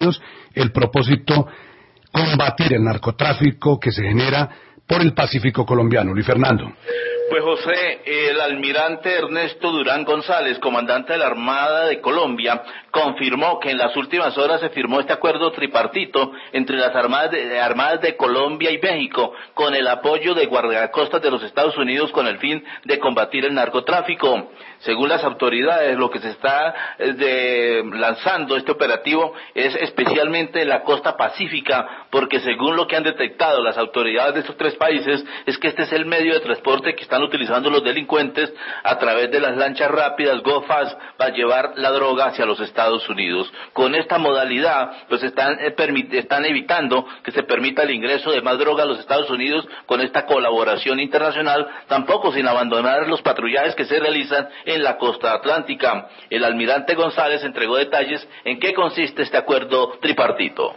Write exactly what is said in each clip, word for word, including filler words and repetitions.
el propósito combatir el narcotráfico que se genera por el Pacífico colombiano. Luis Fernando. Pues José, el almirante Ernesto Durán González, comandante de la Armada de Colombia, confirmó que en las últimas horas se firmó este acuerdo tripartito entre las armadas de, armadas de Colombia y México, con el apoyo de guardacostas de los Estados Unidos con el fin de combatir el narcotráfico. Según las autoridades, lo que se está de, lanzando este operativo es especialmente en la costa pacífica, porque según lo que han detectado las autoridades de estos tres países, es que este es el medio de transporte que están utilizando los delincuentes a través de las lanchas rápidas Go Fast para llevar la droga hacia los Estados Unidos. Con esta modalidad, pues están, eh, están evitando que se permita el ingreso de más droga a los Estados Unidos con esta colaboración internacional, tampoco sin abandonar los patrullajes que se realizan en la costa atlántica. El almirante González entregó detalles en qué consiste este acuerdo tripartito.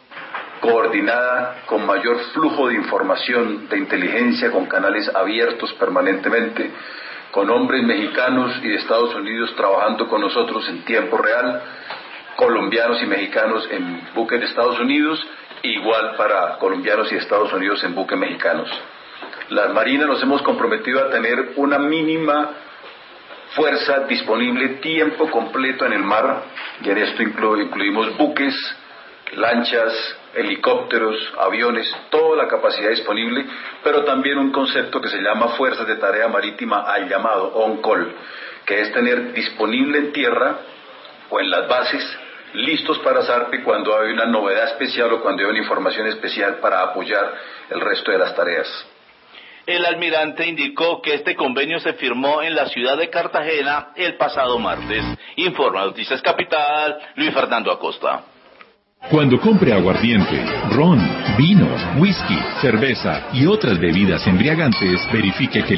Coordinada, con mayor flujo de información, de inteligencia, con canales abiertos permanentemente, con hombres mexicanos y de Estados Unidos trabajando con nosotros en tiempo real, colombianos y mexicanos en buques de Estados Unidos, igual para colombianos y Estados Unidos en buques mexicanos. Las marinas nos hemos comprometido a tener una mínima fuerza disponible tiempo completo en el mar, y en esto inclu- incluimos buques, lanchas, helicópteros, aviones, toda la capacidad disponible, pero también un concepto que se llama Fuerzas de Tarea Marítima al llamado on-call, que es tener disponible en tierra o en las bases, listos para zarpe cuando hay una novedad especial o cuando hay una información especial para apoyar el resto de las tareas. El almirante indicó que este convenio se firmó en la ciudad de Cartagena el pasado martes. Informa Noticias Capital, Luis Fernando Acosta. Cuando compre aguardiente, ron, vino, whisky, cerveza y otras bebidas embriagantes, verifique que